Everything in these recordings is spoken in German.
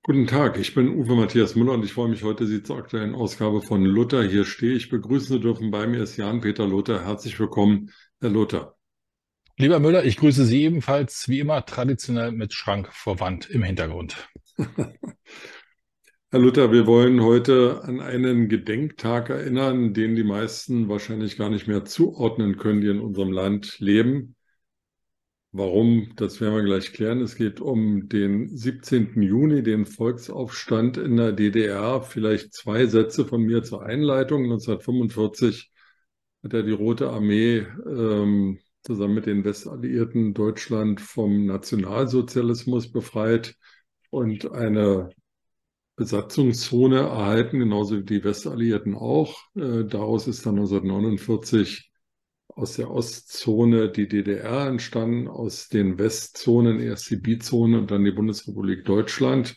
Guten Tag, ich bin Uwe Matthias Müller und ich freue mich heute, Sie zur aktuellen Ausgabe von Luther hier stehe ich begrüßen zu dürfen. Bei mir ist Jan-Peter Luther. Herzlich willkommen, Herr Luther. Lieber Müller, ich grüße Sie ebenfalls, wie immer, traditionell mit Schrank vor Wand im Hintergrund. Herr Luther, wir wollen heute an einen Gedenktag erinnern, den die meisten wahrscheinlich gar nicht mehr zuordnen können, die in unserem Land leben. Warum, das werden wir gleich klären. Es geht um den 17. Juni, den Volksaufstand in der DDR. Vielleicht zwei Sätze von mir zur Einleitung. 1945 hat ja die Rote Armee zusammen mit den Westalliierten Deutschland vom Nationalsozialismus befreit und eine Besatzungszone erhalten, genauso wie die Westalliierten auch. Daraus ist dann 1949 aus der Ostzone die DDR entstanden, aus den Westzonen erst die Bizone und dann die Bundesrepublik Deutschland.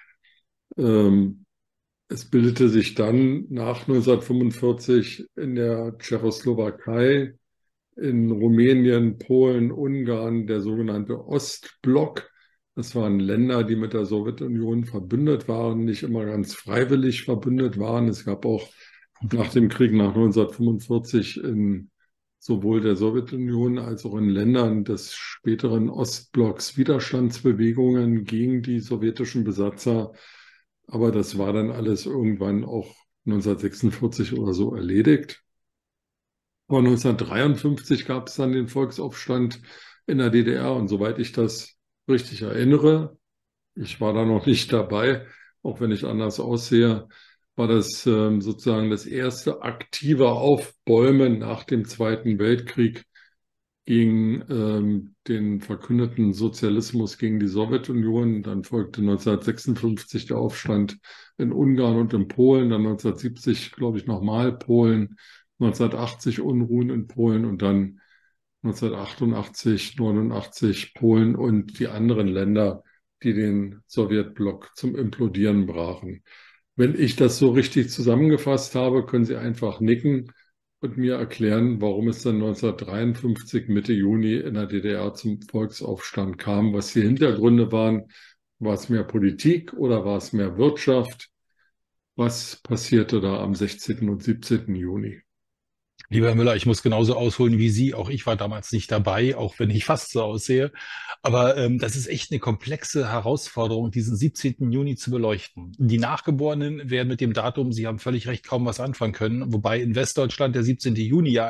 Ähm, Es bildete sich dann nach 1945 in der Tschechoslowakei, in Rumänien, Polen, Ungarn der sogenannte Ostblock. Das waren Länder, die mit der Sowjetunion verbündet waren, nicht immer ganz freiwillig verbündet waren. Es gab auch nach dem Krieg nach 1945 in sowohl der Sowjetunion als auch in Ländern des späteren Ostblocks Widerstandsbewegungen gegen die sowjetischen Besatzer. Aber das war dann alles irgendwann auch 1946 oder so erledigt. Aber 1953 gab es dann den Volksaufstand in der DDR und soweit ich das richtig erinnere, ich war da noch nicht dabei, auch wenn ich anders aussehe, war das sozusagen das erste aktive Aufbäumen nach dem Zweiten Weltkrieg gegen den verkündeten Sozialismus gegen die Sowjetunion. Dann folgte 1956 der Aufstand in Ungarn und in Polen, dann 1970, glaube ich, nochmal Polen, 1980 Unruhen in Polen und dann 1988, 89 Polen und die anderen Länder, die den Sowjetblock zum Implodieren brachen. Wenn ich das so richtig zusammengefasst habe, können Sie einfach nicken und mir erklären, warum es dann 1953 Mitte Juni in der DDR zum Volksaufstand kam, was die Hintergründe waren. War es mehr Politik oder war es mehr Wirtschaft? Was passierte da am 16. und 17. Juni? Lieber Herr Müller, ich muss genauso ausholen wie Sie. Auch ich war damals nicht dabei, auch wenn ich fast so aussehe. Aber das ist echt eine komplexe Herausforderung, diesen 17. Juni zu beleuchten. Die Nachgeborenen werden mit dem Datum, Sie haben völlig recht, kaum was anfangen können. Wobei in Westdeutschland der 17. Juni ja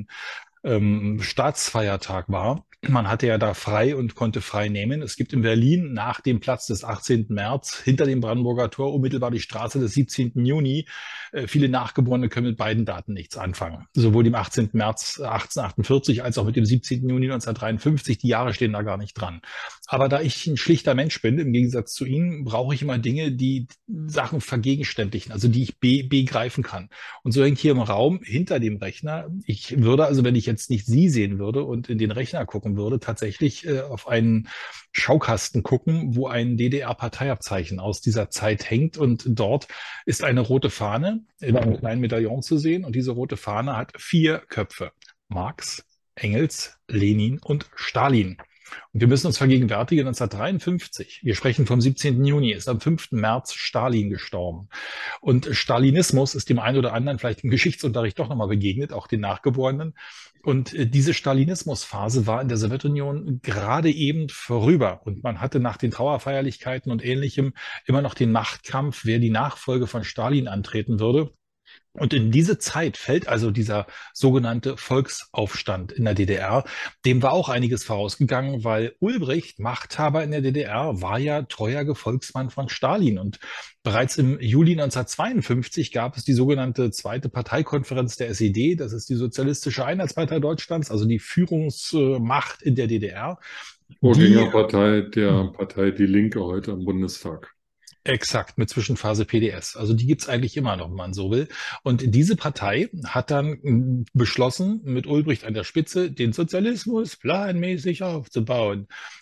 ein Staatsfeiertag war. Man hatte ja da frei und konnte frei nehmen. Es gibt in Berlin nach dem Platz des 18. März hinter dem Brandenburger Tor unmittelbar die Straße des 17. Juni. Viele Nachgeborene können mit beiden Daten nichts anfangen. Sowohl dem 18. März 1848 als auch mit dem 17. Juni 1953. Die Jahre stehen da gar nicht dran. Aber da ich ein schlichter Mensch bin, im Gegensatz zu Ihnen, brauche ich immer Dinge, die Sachen vergegenständlichen, also die ich begreifen kann. Und so hängt hier im Raum hinter dem Rechner, ich würde also, wenn ich jetzt nicht Sie sehen würde und in den Rechner gucken würde, tatsächlich auf einen Schaukasten gucken, wo ein DDR-Parteiabzeichen aus dieser Zeit hängt. Und dort ist eine rote Fahne in einem kleinen Medaillon zu sehen. Und diese rote Fahne hat vier Köpfe. Marx, Engels, Lenin und Stalin. Und wir müssen uns vergegenwärtigen, 1953, wir sprechen vom 17. Juni, ist am 5. März Stalin gestorben. Und Stalinismus ist dem einen oder anderen vielleicht im Geschichtsunterricht doch nochmal begegnet, auch den Nachgeborenen. Und diese Stalinismusphase war in der Sowjetunion gerade eben vorüber. Und man hatte nach den Trauerfeierlichkeiten und Ähnlichem immer noch den Machtkampf, wer die Nachfolge von Stalin antreten würde. Und in diese Zeit fällt also dieser sogenannte Volksaufstand in der DDR. Dem war auch einiges vorausgegangen, weil Ulbricht, Machthaber in der DDR, war ja treuer Gefolgsmann von Stalin. Und bereits im Juli 1952 gab es die sogenannte Zweite Parteikonferenz der SED. Das ist die Sozialistische Einheitspartei Deutschlands, also die Führungsmacht in der DDR. Die Vorgängerpartei der Partei Die Linke heute im Bundestag. Exakt, mit Zwischenphase PDS. Also die gibt's eigentlich immer noch, wenn man so will. Und diese Partei hat dann beschlossen, mit Ulbricht an der Spitze, den Sozialismus planmäßig aufzubauen.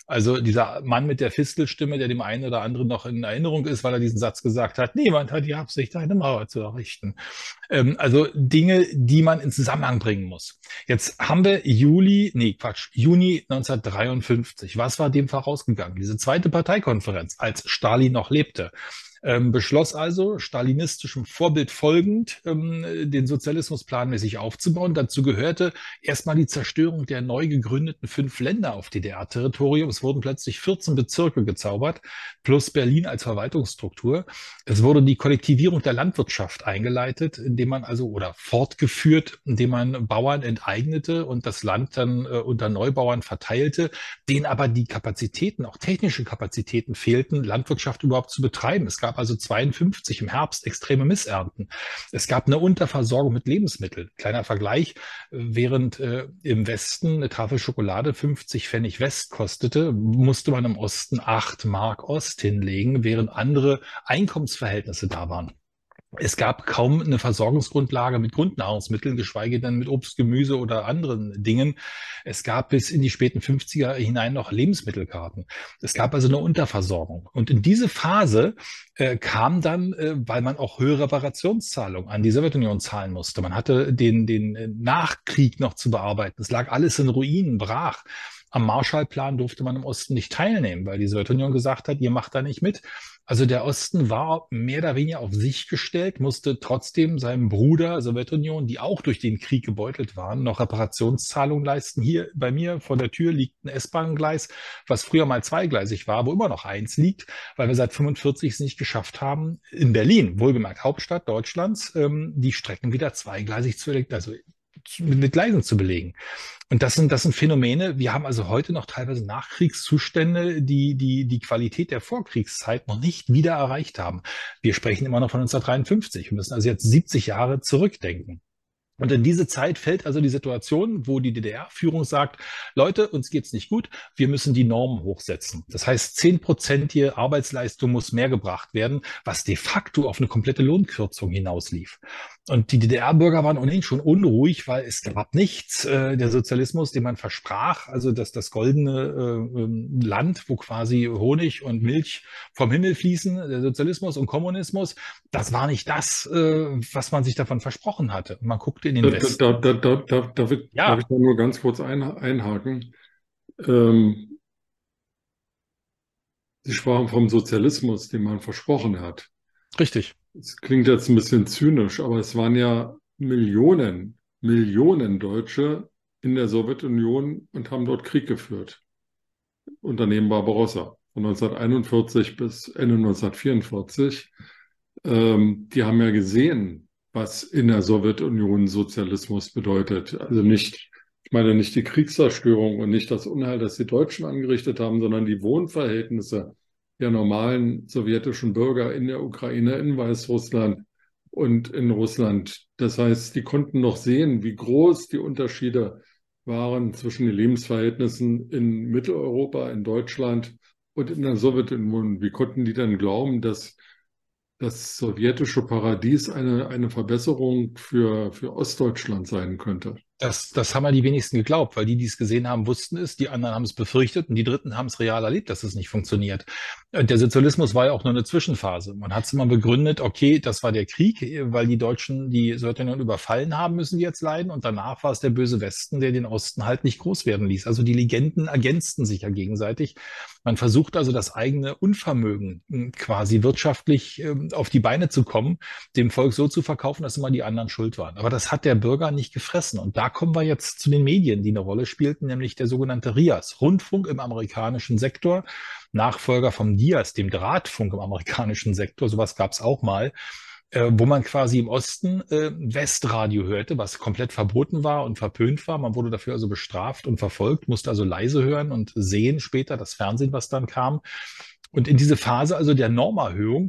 Also dieser Mann mit der Fistelstimme, der dem einen oder anderen noch in Erinnerung ist, weil er diesen Satz gesagt hat, niemand hat die Absicht, eine Mauer zu errichten. Also Dinge, die man in Zusammenhang bringen muss. Jetzt haben wir Juni 1953. Was war dem vorausgegangen? Diese zweite Parteikonferenz, als Stalin noch lebte. Beschloss also, stalinistischem Vorbild folgend, den Sozialismus planmäßig aufzubauen. Dazu gehörte erstmal die Zerstörung der neu gegründeten 5 Länder auf DDR-Territorium. Es wurden plötzlich 14 Bezirke gezaubert, plus Berlin als Verwaltungsstruktur. Es wurde die Kollektivierung der Landwirtschaft eingeleitet, indem man also oder fortgeführt, indem man Bauern enteignete und das Land dann unter Neubauern verteilte, denen aber die Kapazitäten, auch technische Kapazitäten fehlten, Landwirtschaft überhaupt zu betreiben. Es gab also 52 im Herbst extreme Missernten. Es gab eine Unterversorgung mit Lebensmitteln. Kleiner Vergleich, während im Westen eine Tafel Schokolade 50 Pfennig West kostete, musste man im Osten 8 Mark Ost hinlegen, während andere Einkommensverhältnisse da waren. Es gab kaum eine Versorgungsgrundlage mit Grundnahrungsmitteln, geschweige denn mit Obst, Gemüse oder anderen Dingen. Es gab bis in die späten 50er hinein noch Lebensmittelkarten. Es gab also eine Unterversorgung. Und in diese Phase kam dann, weil man auch höhere Reparationszahlungen an die Sowjetunion zahlen musste. Man hatte den Nachkrieg noch zu bearbeiten. Es lag alles in Ruinen, brach. Am Marshallplan durfte man im Osten nicht teilnehmen, weil die Sowjetunion gesagt hat, ihr macht da nicht mit. Also der Osten war mehr oder weniger auf sich gestellt, musste trotzdem seinem Bruder Sowjetunion, die auch durch den Krieg gebeutelt waren, noch Reparationszahlungen leisten. Hier bei mir vor der Tür liegt ein S-Bahn-Gleis, was früher mal zweigleisig war, wo immer noch eins liegt, weil wir seit 45 es nicht geschafft haben, in Berlin, wohlgemerkt Hauptstadt Deutschlands, die Strecken wieder zweigleisig also mit Gleisen zu belegen. Und das sind Phänomene. Wir haben also heute noch teilweise Nachkriegszustände, die Qualität der Vorkriegszeit noch nicht wieder erreicht haben. Wir sprechen immer noch von 1953. Wir müssen also jetzt 70 Jahre zurückdenken. Und in diese Zeit fällt also die Situation, wo die DDR-Führung sagt, Leute, uns geht's nicht gut, wir müssen die Normen hochsetzen. Das heißt, 10% Arbeitsleistung muss mehr gebracht werden, was de facto auf eine komplette Lohnkürzung hinauslief. Und die DDR-Bürger waren ohnehin schon unruhig, weil es gab nichts. Der Sozialismus, den man versprach, also das goldene Land, wo quasi Honig und Milch vom Himmel fließen, der Sozialismus und Kommunismus, das war nicht das, was man sich davon versprochen hatte. Man guckte in den Westen. Darf ich da nur ganz kurz einhaken? Sie sprachen vom Sozialismus, den man versprochen hat. Richtig. Es klingt jetzt ein bisschen zynisch, aber es waren ja Millionen Deutsche in der Sowjetunion und haben dort Krieg geführt. Unternehmen Barbarossa von 1941 bis Ende 1944. Die haben ja gesehen, was in der Sowjetunion Sozialismus bedeutet. Also ich meine nicht die Kriegszerstörung und nicht das Unheil, das die Deutschen angerichtet haben, sondern die Wohnverhältnisse der normalen sowjetischen Bürger in der Ukraine, in Weißrussland und in Russland. Das heißt, die konnten noch sehen, wie groß die Unterschiede waren zwischen den Lebensverhältnissen in Mitteleuropa, in Deutschland und in der Sowjetunion. Wie konnten die dann glauben, dass das sowjetische Paradies eine Verbesserung für Ostdeutschland sein könnte? Das haben ja die wenigsten geglaubt, weil die es gesehen haben, wussten es, die anderen haben es befürchtet und die Dritten haben es real erlebt, dass es nicht funktioniert. Der Sozialismus war ja auch nur eine Zwischenphase. Man hat es immer begründet, okay, das war der Krieg, weil die Deutschen die Sowjetunion überfallen haben, müssen die jetzt leiden. Und danach war es der böse Westen, der den Osten halt nicht groß werden ließ. Also die Legenden ergänzten sich ja gegenseitig. Man versucht also das eigene Unvermögen quasi wirtschaftlich auf die Beine zu kommen, dem Volk so zu verkaufen, dass immer die anderen schuld waren. Aber das hat der Bürger nicht gefressen. Und da kommen wir jetzt zu den Medien, die eine Rolle spielten, nämlich der sogenannte RIAS, Rundfunk im amerikanischen Sektor, Nachfolger vom DIAS, dem Drahtfunk im amerikanischen Sektor. Sowas gab es auch mal, wo man quasi im Osten Westradio hörte, was komplett verboten war und verpönt war. Man wurde dafür also bestraft und verfolgt, musste also leise hören und sehen später das Fernsehen, was dann kam. Und in diese Phase also der Normerhöhung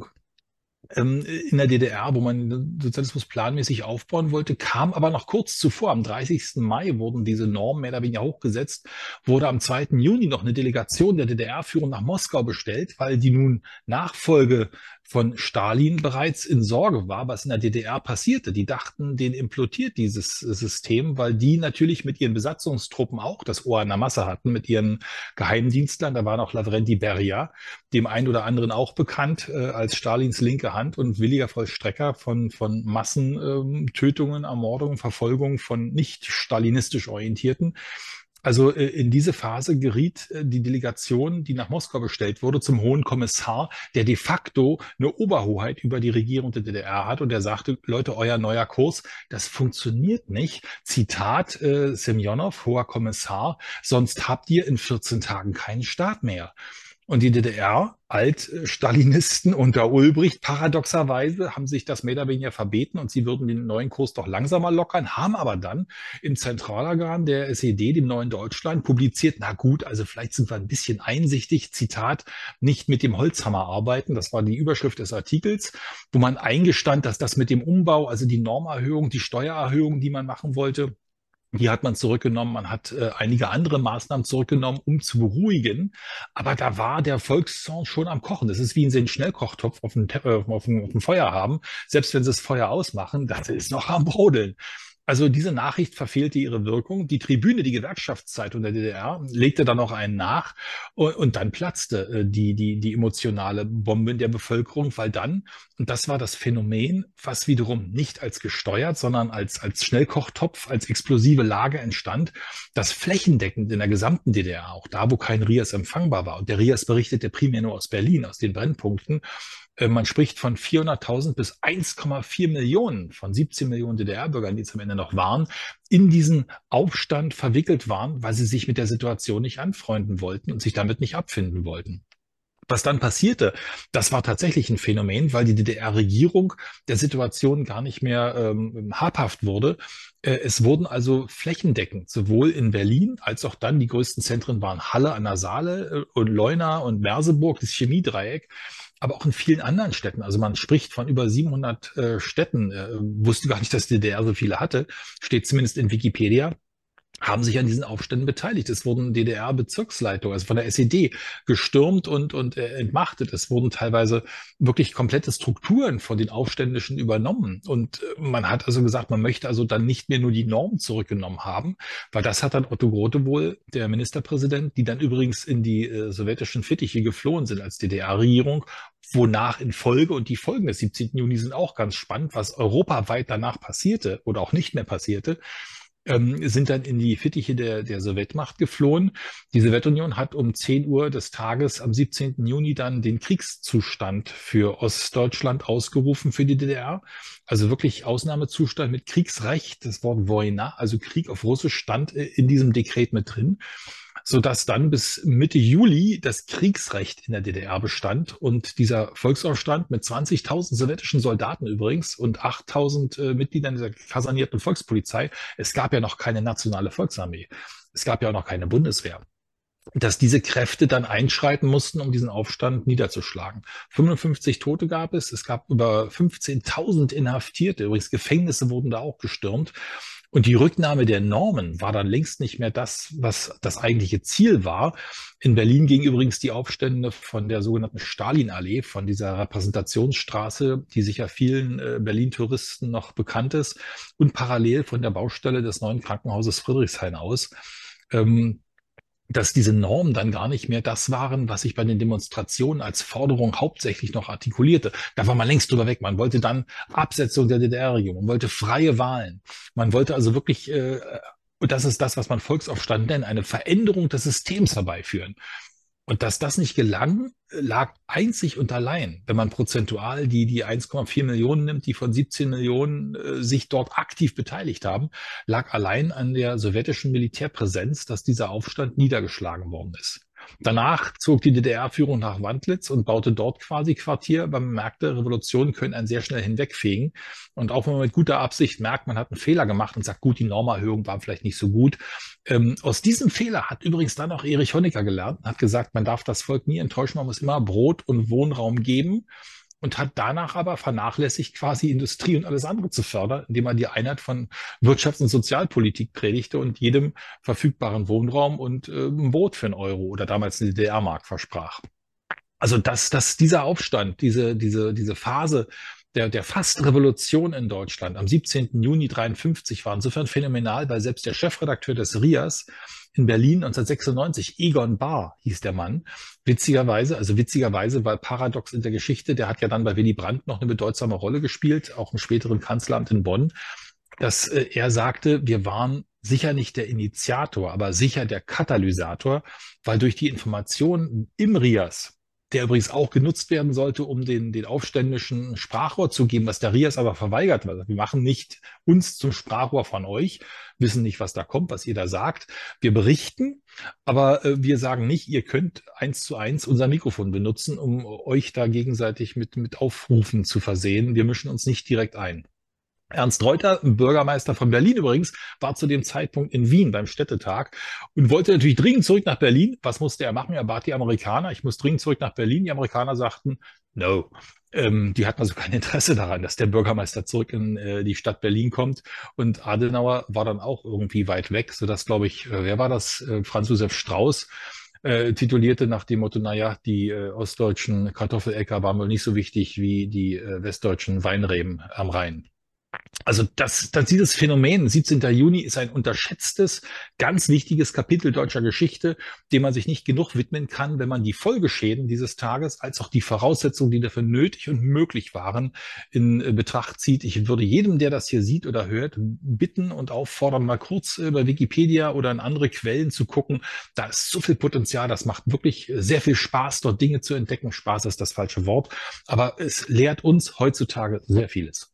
in der DDR, wo man den Sozialismus planmäßig aufbauen wollte, kam aber noch kurz zuvor, am 30. Mai wurden diese Normen mehr oder weniger hochgesetzt, wurde am 2. Juni noch eine Delegation der DDR-Führung nach Moskau bestellt, weil die nun Nachfolge von Stalin bereits in Sorge war, was in der DDR passierte. Die dachten, denen implodiert dieses System, weil die natürlich mit ihren Besatzungstruppen auch das Ohr an der Masse hatten, mit ihren Geheimdienstlern. Da war noch Lavrenti Beria, dem einen oder anderen auch bekannt als Stalins linke Hand und williger Vollstrecker von Massentötungen, Ermordungen, Verfolgung von nicht stalinistisch Orientierten. Also in diese Phase geriet die Delegation, die nach Moskau bestellt wurde, zum Hohen Kommissar, der de facto eine Oberhoheit über die Regierung der DDR hat. Und der sagte, Leute, euer neuer Kurs, das funktioniert nicht. Zitat Semjonow, Hoher Kommissar, sonst habt ihr in 14 Tagen keinen Staat mehr. Und die DDR, Alt-Stalinisten unter Ulbricht, paradoxerweise haben sich das mehr oder weniger verbeten und sie würden den neuen Kurs doch langsamer lockern, haben aber dann im Zentralorgan der SED, dem Neuen Deutschland, publiziert, na gut, also vielleicht sind wir ein bisschen einsichtig, Zitat, nicht mit dem Holzhammer arbeiten, das war die Überschrift des Artikels, wo man eingestand, dass das mit dem Umbau, also die Normerhöhung, die Steuererhöhung, die man machen wollte, die hat man zurückgenommen. Man hat einige andere Maßnahmen zurückgenommen, um zu beruhigen. Aber da war der Volkszorn schon am Kochen. Das ist wie wenn Sie einen Schnellkochtopf auf dem Feuer haben. Selbst wenn Sie das Feuer ausmachen, das ist noch am Brodeln. Also diese Nachricht verfehlte ihre Wirkung. Die Tribüne, die Gewerkschaftszeitung der DDR, legte dann noch einen nach und dann platzte die emotionale Bombe in der Bevölkerung, weil dann, und das war das Phänomen, was wiederum nicht als gesteuert, sondern als Schnellkochtopf, als explosive Lage entstand, das flächendeckend in der gesamten DDR, auch da, wo kein RIAS empfangbar war. Und der RIAS berichtete primär nur aus Berlin, aus den Brennpunkten. Man spricht von 400.000 bis 1,4 Millionen von 17 Millionen DDR-Bürgern, die es am Ende noch waren, in diesen Aufstand verwickelt waren, weil sie sich mit der Situation nicht anfreunden wollten und sich damit nicht abfinden wollten. Was dann passierte, das war tatsächlich ein Phänomen, weil die DDR-Regierung der Situation gar nicht mehr habhaft wurde. Es wurden also flächendeckend, sowohl in Berlin als auch dann, die größten Zentren waren Halle an der Saale und Leuna und Merseburg, das Chemiedreieck, aber auch in vielen anderen Städten. Also man spricht von über 700 Städten, wusste gar nicht, dass die DDR so viele hatte, steht zumindest in Wikipedia, haben sich an diesen Aufständen beteiligt. Es wurden DDR-Bezirksleitungen, also von der SED, gestürmt und entmachtet. Es wurden teilweise wirklich komplette Strukturen von den Aufständischen übernommen. Und man hat also gesagt, man möchte also dann nicht mehr nur die Norm zurückgenommen haben, weil das hat dann Otto Grote wohl, der Ministerpräsident, die dann übrigens in die sowjetischen Fittiche geflohen sind als DDR-Regierung, wonach in Folge, und die Folgen des 17. Juni sind auch ganz spannend, was europaweit danach passierte oder auch nicht mehr passierte, sind dann in die Fittiche der Sowjetmacht geflohen. Die Sowjetunion hat um 10 Uhr des Tages am 17. Juni dann den Kriegszustand für Ostdeutschland ausgerufen für die DDR. Also wirklich Ausnahmezustand mit Kriegsrecht. Das Wort Wojna, also Krieg auf Russisch, stand in diesem Dekret mit drin, sodass dann bis Mitte Juli das Kriegsrecht in der DDR bestand und dieser Volksaufstand mit 20.000 sowjetischen Soldaten übrigens und 8.000 Mitgliedern dieser kasernierten Volkspolizei, es gab ja noch keine nationale Volksarmee, es gab ja auch noch keine Bundeswehr, dass diese Kräfte dann einschreiten mussten, um diesen Aufstand niederzuschlagen. 55 Tote gab es, es gab über 15.000 Inhaftierte, übrigens Gefängnisse wurden da auch gestürmt. Und die Rücknahme der Normen war dann längst nicht mehr das, was das eigentliche Ziel war. In Berlin gingen übrigens die Aufstände von der sogenannten Stalinallee, von dieser Repräsentationsstraße, die sicher vielen Berlin-Touristen noch bekannt ist, und parallel von der Baustelle des neuen Krankenhauses Friedrichshain aus. Dass diese Normen dann gar nicht mehr das waren, was sich bei den Demonstrationen als Forderung hauptsächlich noch artikulierte. Da war man längst drüber weg. Man wollte dann Absetzung der DDR-Regierung, man wollte freie Wahlen. Man wollte also wirklich, und das ist das, was man Volksaufstand nennt, eine Veränderung des Systems herbeiführen. Und dass das nicht gelang, lag einzig und allein, wenn man prozentual die 1,4 Millionen nimmt, die von 17 Millionen sich dort aktiv beteiligt haben, lag allein an der sowjetischen Militärpräsenz, dass dieser Aufstand niedergeschlagen worden ist. Danach zog die DDR-Führung nach Wandlitz und baute dort quasi Quartier, weil man merkte, Revolutionen können einen sehr schnell hinwegfegen. Und auch wenn man mit guter Absicht merkt, man hat einen Fehler gemacht und sagt, gut, die Normerhöhung war vielleicht nicht so gut. Aus diesem Fehler hat übrigens dann auch Erich Honecker gelernt und hat gesagt, man darf das Volk nie enttäuschen, man muss immer Brot und Wohnraum geben. Und hat danach aber vernachlässigt, quasi Industrie und alles andere zu fördern, indem er die Einheit von Wirtschafts- und Sozialpolitik predigte und jedem verfügbaren Wohnraum und ein Brot für einen Euro oder damals eine DDR-Mark versprach. Also dieser Aufstand, diese Phase der Fast-Revolution in Deutschland am 17. Juni 53 war insofern phänomenal, weil selbst der Chefredakteur des RIAS in Berlin 1996, Egon Bahr hieß der Mann, witzigerweise, weil paradox in der Geschichte, der hat ja dann bei Willy Brandt noch eine bedeutsame Rolle gespielt, auch im späteren Kanzleramt in Bonn, dass er sagte, wir waren sicher nicht der Initiator, aber sicher der Katalysator, weil durch die Information im RIAS, der übrigens auch genutzt werden sollte, um den Aufständischen Sprachrohr zu geben, was der RIAS aber verweigert. Also wir machen nicht uns zum Sprachrohr von euch, wissen nicht, was da kommt, was ihr da sagt. Wir berichten, aber wir sagen nicht, ihr könnt 1:1 unser Mikrofon benutzen, um euch da gegenseitig mit Aufrufen zu versehen. Wir mischen uns nicht direkt ein. Ernst Reuter, Bürgermeister von Berlin übrigens, war zu dem Zeitpunkt in Wien beim Städtetag und wollte natürlich dringend zurück nach Berlin. Was musste er machen? Er bat die Amerikaner, ich muss dringend zurück nach Berlin. Die Amerikaner sagten, no. Die hatten also kein Interesse daran, dass der Bürgermeister zurück in die Stadt Berlin kommt. Und Adenauer war dann auch irgendwie weit weg, sodass, glaube ich, wer war das? Franz Josef Strauß titulierte nach dem Motto, naja, die ostdeutschen Kartoffeläcker waren wohl nicht so wichtig wie die westdeutschen Weinreben am Rhein. Also dieses Phänomen 17. Juni ist ein unterschätztes, ganz wichtiges Kapitel deutscher Geschichte, dem man sich nicht genug widmen kann, wenn man die Folgeschäden dieses Tages als auch die Voraussetzungen, die dafür nötig und möglich waren, in Betracht zieht. Ich würde jedem, der das hier sieht oder hört, bitten und auffordern, mal kurz bei Wikipedia oder in andere Quellen zu gucken. Da ist so viel Potenzial, das macht wirklich sehr viel Spaß, dort Dinge zu entdecken. Spaß ist das falsche Wort, aber es lehrt uns heutzutage sehr vieles.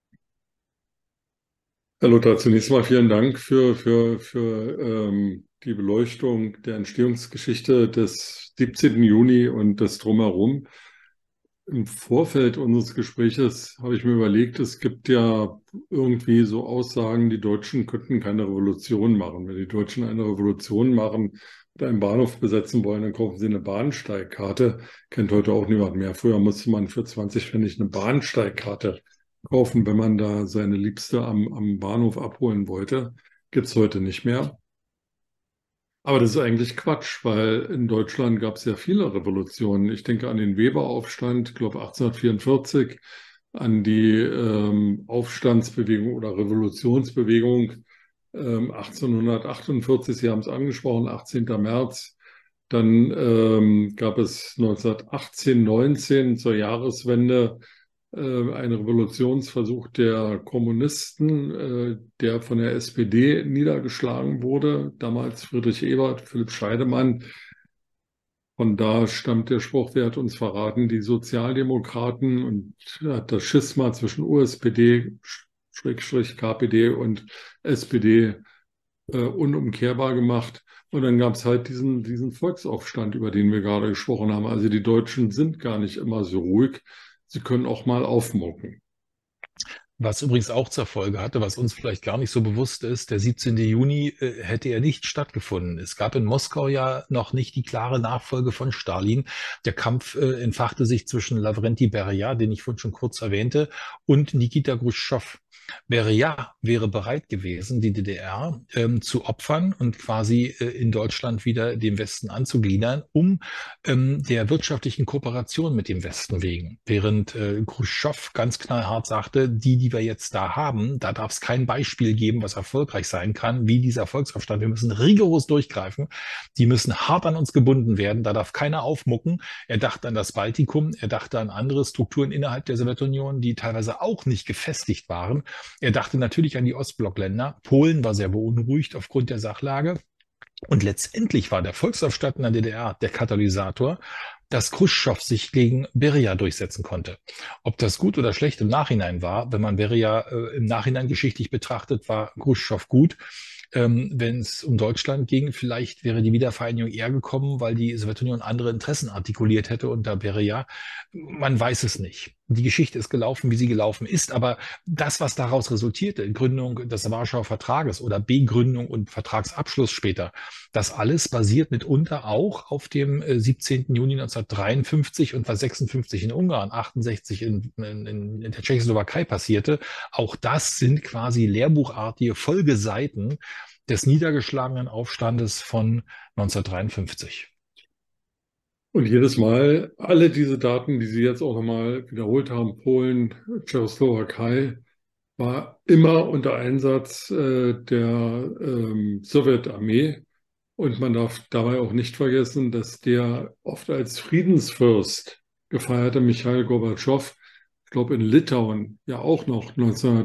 Herr Luther, zunächst mal vielen Dank für die Beleuchtung der Entstehungsgeschichte des 17. Juni und des Drumherum. Im Vorfeld unseres Gespräches habe ich mir überlegt, es gibt ja irgendwie so Aussagen, die Deutschen könnten keine Revolution machen. Wenn die Deutschen eine Revolution machen und einen Bahnhof besetzen wollen, dann kaufen sie eine Bahnsteigkarte. Kennt heute auch niemand mehr. Früher musste man für 20 Pfennig eine Bahnsteigkarte kaufen, wenn man da seine Liebste am Bahnhof abholen wollte. Gibt es heute nicht mehr. Aber das ist eigentlich Quatsch, weil in Deutschland gab es ja viele Revolutionen. Ich denke an den Weberaufstand, ich glaube 1844, an die Aufstandsbewegung oder Revolutionsbewegung 1848, Sie haben es angesprochen, 18. März. Dann gab es 1918, 19 zur Jahreswende ein Revolutionsversuch der Kommunisten, der von der SPD niedergeschlagen wurde. Damals Friedrich Ebert, Philipp Scheidemann. Von da stammt der Spruch, wer hat uns verraten? Die Sozialdemokraten, und hat das Schisma zwischen USPD, KPD und SPD unumkehrbar gemacht. Und dann gab es halt diesen Volksaufstand, über den wir gerade gesprochen haben. Also die Deutschen sind gar nicht immer so ruhig. Sie können auch mal aufmucken. Was übrigens auch zur Folge hatte, was uns vielleicht gar nicht so bewusst ist, der 17. Juni hätte ja nicht stattgefunden. Es gab in Moskau ja noch nicht die klare Nachfolge von Stalin. Der Kampf entfachte sich zwischen Lavrenti Beria, den ich vorhin schon kurz erwähnte, und Nikita Chruschtschow. Beria wäre bereit gewesen, die DDR zu opfern und quasi in Deutschland wieder dem Westen anzugliedern, um der wirtschaftlichen Kooperation mit dem Westen wegen. Während Chruschtschow ganz knallhart sagte, die wir jetzt da haben, da darf es kein Beispiel geben, was erfolgreich sein kann, wie dieser Volksaufstand. Wir müssen rigoros durchgreifen. Die müssen hart an uns gebunden werden. Da darf keiner aufmucken. Er dachte an das Baltikum. Er dachte an andere Strukturen innerhalb der Sowjetunion, die teilweise auch nicht gefestigt waren. Er dachte natürlich an die Ostblockländer. Polen war sehr beunruhigt aufgrund der Sachlage. Und letztendlich war der Volksaufstand in der DDR der Katalysator, dass Chruschtschow sich gegen Beria durchsetzen konnte. Ob das gut oder schlecht im Nachhinein war, wenn man Beria im Nachhinein geschichtlich betrachtet, war Chruschtschow gut. Wenn es um Deutschland ging, vielleicht wäre die Wiedervereinigung eher gekommen, weil die Sowjetunion andere Interessen artikuliert hätte unter Beria. Man weiß es nicht. Die Geschichte ist gelaufen, wie sie gelaufen ist, aber das, was daraus resultierte, Gründung des Warschauer Vertrages oder Begründung und Vertragsabschluss später, das alles basiert mitunter auch auf dem 17. Juni 1953 und was 56 in Ungarn, 68 in der Tschechoslowakei passierte. Auch das sind quasi lehrbuchartige Folgeseiten des niedergeschlagenen Aufstandes von 1953. Und jedes Mal, alle diese Daten, die Sie jetzt auch nochmal wiederholt haben, Polen, Tschechoslowakei, war immer unter Einsatz der Sowjetarmee. Und man darf dabei auch nicht vergessen, dass der oft als Friedensfürst gefeierte Michail Gorbatschow, ich glaube in Litauen, ja auch noch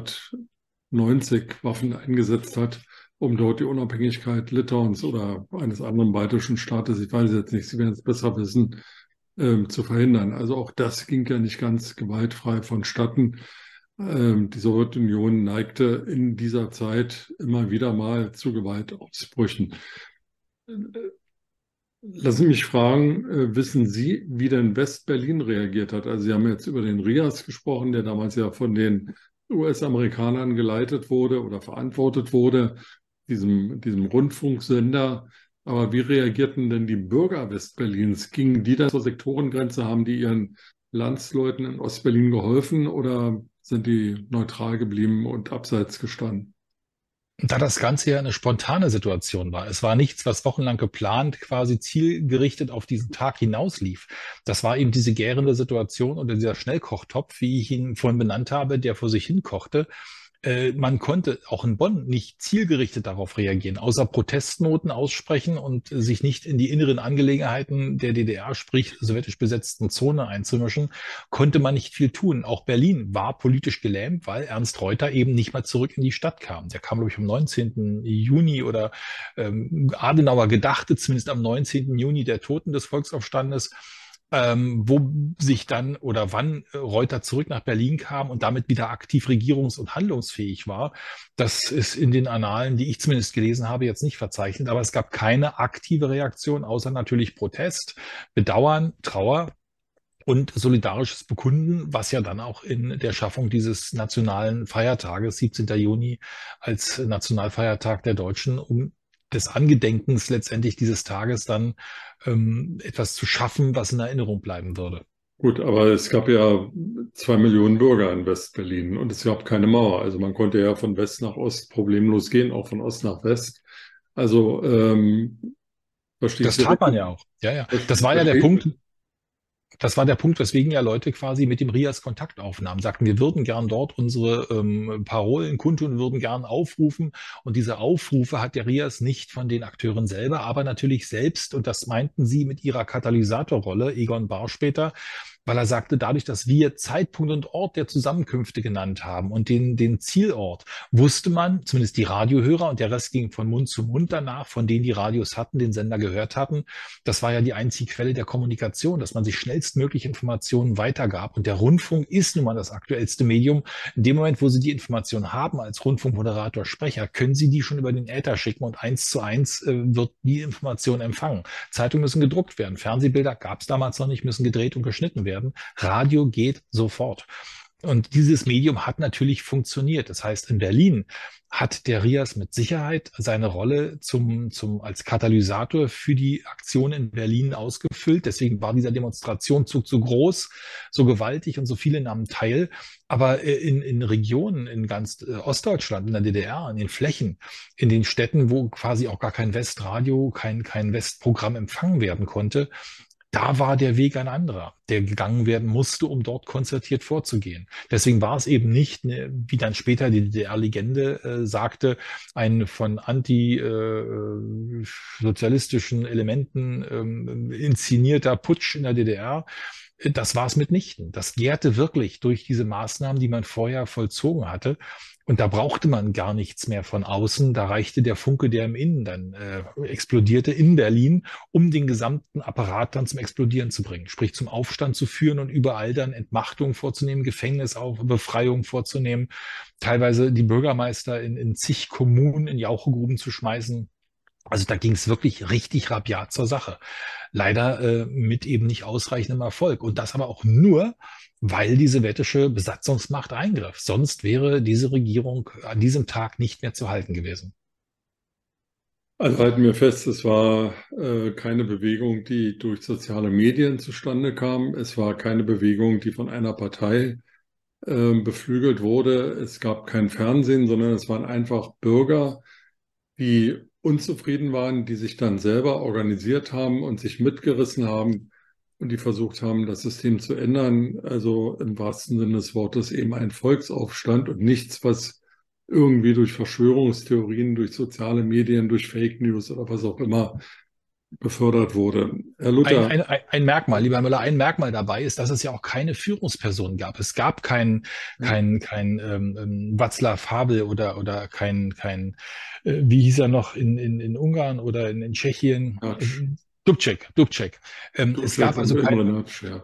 1990 Waffen eingesetzt hat, um dort die Unabhängigkeit Litauens oder eines anderen baltischen Staates, ich weiß jetzt nicht, Sie werden es besser wissen, zu verhindern. Also auch das ging ja nicht ganz gewaltfrei vonstatten. Die Sowjetunion neigte in dieser Zeit immer wieder mal zu Gewaltausbrüchen. Lassen Sie mich fragen, wissen Sie, wie denn West-Berlin reagiert hat? Also Sie haben jetzt über den RIAS gesprochen, der damals ja von den US-Amerikanern geleitet wurde oder verantwortet wurde, diesem Rundfunksender. Aber wie reagierten denn die Bürger West-Berlins? Gingen die dann zur Sektorengrenze? Haben die ihren Landsleuten in Ost-Berlin geholfen oder sind die neutral geblieben und abseits gestanden? Da das Ganze ja eine spontane Situation war. Es war nichts, was wochenlang geplant, quasi zielgerichtet auf diesen Tag hinauslief. Das war eben diese gärende Situation oder dieser Schnellkochtopf, wie ich ihn vorhin benannt habe, der vor sich hin kochte. Man konnte auch in Bonn nicht zielgerichtet darauf reagieren, außer Protestnoten aussprechen und sich nicht in die inneren Angelegenheiten der DDR, sprich sowjetisch besetzten Zone einzumischen, konnte man nicht viel tun. Auch Berlin war politisch gelähmt, weil Ernst Reuter eben nicht mehr zurück in die Stadt kam. Der kam, glaube ich, am 19. Juni oder Adenauer gedachte zumindest am 19. Juni der Toten des Volksaufstandes, wo sich dann oder wann Reuter zurück nach Berlin kam und damit wieder aktiv regierungs- und handlungsfähig war. Das ist in den Annalen, die ich zumindest gelesen habe, jetzt nicht verzeichnet, aber es gab keine aktive Reaktion, außer natürlich Protest, Bedauern, Trauer und solidarisches Bekunden, was ja dann auch in der Schaffung dieses nationalen Feiertages, 17. Juni, als Nationalfeiertag der Deutschen, um des Angedenkens letztendlich dieses Tages dann etwas zu schaffen, was in Erinnerung bleiben würde. Gut, aber es gab ja 2 Millionen Bürger in West-Berlin und es gab keine Mauer. Also man konnte ja von West nach Ost problemlos gehen, auch von Ost nach West. Also verstehe ich Das Sie tat man richtig? ja auch. Ja, ja. Das war ja der Verstehe, Punkt. Das war der Punkt, weswegen ja Leute quasi mit dem RIAS Kontakt aufnahmen, sagten, wir würden gern dort unsere Parolen kundtun, würden gern aufrufen. Und diese Aufrufe hat der RIAS nicht von den Akteuren selber, aber natürlich selbst, und das meinten sie mit ihrer Katalysatorrolle, Egon Bahr später, weil er sagte, dadurch, dass wir Zeitpunkt und Ort der Zusammenkünfte genannt haben und den Zielort, wusste man, zumindest die Radiohörer, und der Rest ging von Mund zu Mund danach, von denen die Radios hatten, den Sender gehört hatten, das war ja die einzige Quelle der Kommunikation, dass man sich schnellstmöglich Informationen weitergab. Und der Rundfunk ist nun mal das aktuellste Medium. In dem Moment, wo Sie die Information haben als Rundfunkmoderator, Sprecher, können Sie die schon über den Äther schicken und eins zu eins wird die Information empfangen. Zeitungen müssen gedruckt werden. Fernsehbilder gab es damals noch nicht, müssen gedreht und geschnitten werden. Radio geht sofort. Und dieses Medium hat natürlich funktioniert. Das heißt, in Berlin hat der RIAS mit Sicherheit seine Rolle als Katalysator für die Aktion in Berlin ausgefüllt. Deswegen war dieser Demonstrationszug so groß, so gewaltig und so viele nahmen teil. Aber in Regionen in ganz Ostdeutschland, in der DDR, in den Flächen, in den Städten, wo quasi auch gar kein Westradio, kein Westprogramm empfangen werden konnte, da war der Weg ein anderer, der gegangen werden musste, um dort konzertiert vorzugehen. Deswegen war es eben nicht, wie dann später die DDR-Legende sagte, ein von antisozialistischen Elementen inszenierter Putsch in der DDR. Das war es mitnichten. Das gärte wirklich durch diese Maßnahmen, die man vorher vollzogen hatte. Und da brauchte man gar nichts mehr von außen. Da reichte der Funke, der im Innen dann explodierte in Berlin, um den gesamten Apparat dann zum Explodieren zu bringen, sprich zum Aufstand zu führen und überall dann Entmachtung vorzunehmen, Gefängnisbefreiung vorzunehmen, teilweise die Bürgermeister in zig Kommunen in Jauchegruben zu schmeißen. Also da ging es wirklich richtig rabiat zur Sache. Leider mit eben nicht ausreichendem Erfolg. Und das aber auch nur, weil die sowjetische Besatzungsmacht eingriff. Sonst wäre diese Regierung an diesem Tag nicht mehr zu halten gewesen. also halten wir fest, es war keine Bewegung, die durch soziale Medien zustande kam. Es war keine Bewegung, die von einer Partei beflügelt wurde. Es gab kein Fernsehen, sondern es waren einfach Bürger, die unzufrieden waren, die sich dann selber organisiert haben und sich mitgerissen haben und die versucht haben, das System zu ändern. Also im wahrsten Sinne des Wortes eben ein Volksaufstand und nichts, was irgendwie durch Verschwörungstheorien, durch soziale Medien, durch Fake News oder was auch immer befördert wurde. Herr Ein, Luther, ein, ein Merkmal, lieber Herr Müller, ein Merkmal dabei ist, dass es ja auch keine Führungsperson gab. Es gab kein Václav Havel oder wie hieß er noch in Ungarn oder in Tschechien? Natsch, Dubček. Es Ducek gab und also Imre Natsch, ja.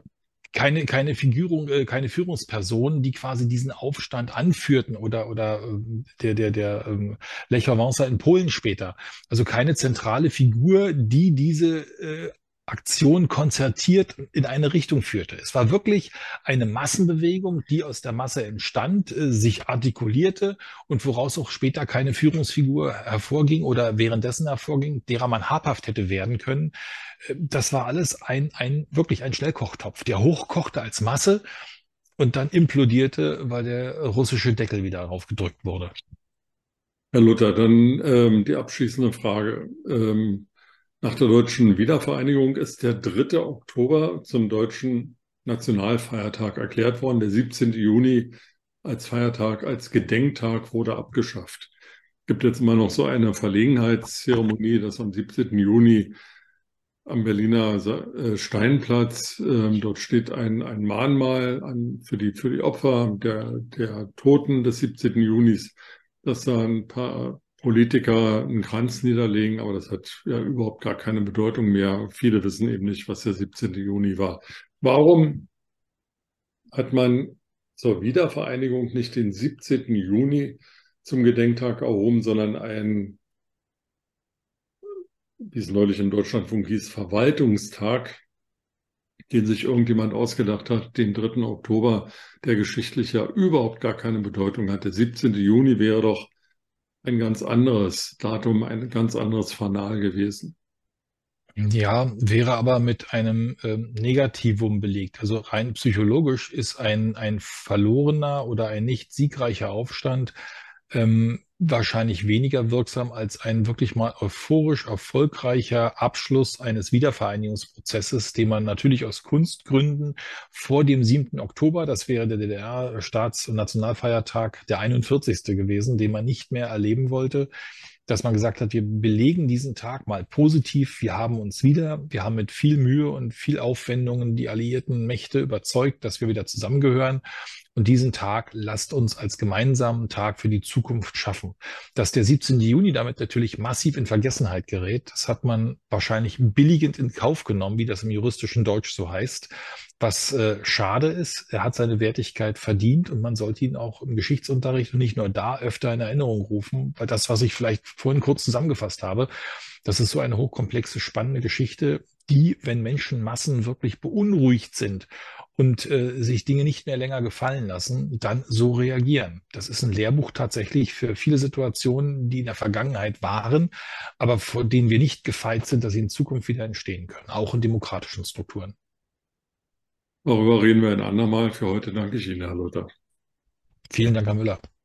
keine Führungspersonen, die quasi diesen Aufstand anführten oder der Lech Wałęsa in Polen später. Also keine zentrale Figur, die diese Aktion konzertiert in eine Richtung führte. Es war wirklich eine Massenbewegung, die aus der Masse entstand, sich artikulierte und woraus auch später keine Führungsfigur hervorging oder währenddessen hervorging, derer man habhaft hätte werden können. Das war alles wirklich ein Schnellkochtopf, der hochkochte als Masse und dann implodierte, weil der russische Deckel wieder draufgedrückt wurde. Herr Luther, dann die abschließende Frage. Nach der deutschen Wiedervereinigung ist der 3. Oktober zum deutschen Nationalfeiertag erklärt worden. Der 17. Juni als Feiertag, als Gedenktag wurde abgeschafft. Es gibt jetzt immer noch so eine Verlegenheitszeremonie, dass am 17. Juni am Berliner Steinplatz, dort steht ein Mahnmal für die Opfer der Toten des 17. Junis, dass da ein paar Politiker einen Kranz niederlegen, aber das hat ja überhaupt gar keine Bedeutung mehr. Viele wissen eben nicht, was der 17. Juni war. Warum hat man zur Wiedervereinigung nicht den 17. Juni zum Gedenktag erhoben, sondern wie es neulich im Deutschlandfunk hieß, Verwaltungstag, den sich irgendjemand ausgedacht hat, den 3. Oktober, der geschichtlich ja überhaupt gar keine Bedeutung hat. Der 17. Juni wäre doch ein ganz anderes Datum, ein ganz anderes Fanal gewesen. Ja, wäre aber mit einem Negativum belegt. Also rein psychologisch ist ein verlorener oder ein nicht siegreicher Aufstand wahrscheinlich weniger wirksam als ein wirklich mal euphorisch erfolgreicher Abschluss eines Wiedervereinigungsprozesses, den man natürlich aus Kunstgründen vor dem 7. Oktober, das wäre der DDR-Staats- und Nationalfeiertag, der 41. gewesen, den man nicht mehr erleben wollte, dass man gesagt hat, wir belegen diesen Tag mal positiv, wir haben uns wieder, wir haben mit viel Mühe und viel Aufwendungen die alliierten Mächte überzeugt, dass wir wieder zusammengehören. Und diesen Tag lasst uns als gemeinsamen Tag für die Zukunft schaffen. Dass der 17. Juni damit natürlich massiv in Vergessenheit gerät, das hat man wahrscheinlich billigend in Kauf genommen, wie das im juristischen Deutsch so heißt. Was schade ist, er hat seine Wertigkeit verdient und man sollte ihn auch im Geschichtsunterricht und nicht nur da öfter in Erinnerung rufen, weil das, was ich vielleicht vorhin kurz zusammengefasst habe, das ist so eine hochkomplexe, spannende Geschichte, die, wenn Menschenmassen wirklich beunruhigt sind und sich Dinge nicht mehr länger gefallen lassen, dann so reagieren. Das ist ein Lehrbuch tatsächlich für viele Situationen, die in der Vergangenheit waren, aber vor denen wir nicht gefeit sind, dass sie in Zukunft wieder entstehen können, auch in demokratischen Strukturen. Darüber reden wir ein andermal. Für heute danke ich Ihnen, Herr Luther. Vielen Dank, Herr Müller.